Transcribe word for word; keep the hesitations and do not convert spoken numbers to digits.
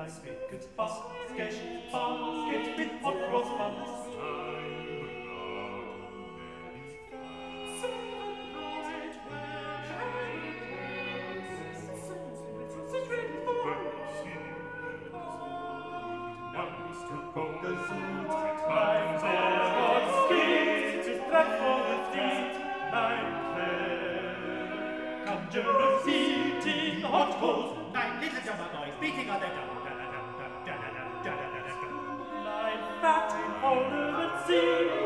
nice big basket, basket with hot cross buns. Conjurers eating hot coals. Nine little jumper boys beating on the drum. Nine fat in holder at sea.